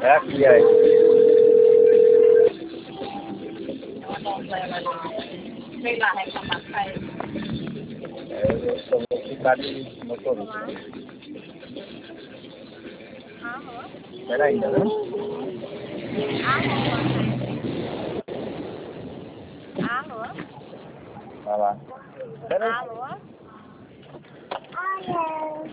É aqui aí. Sei lá, reclamar pra ele. Eu só vou ficar de motorista. Alô? Espera aí, tá vendo? Alô, Alô? Vai lá. Espera aí. Alô? Alô?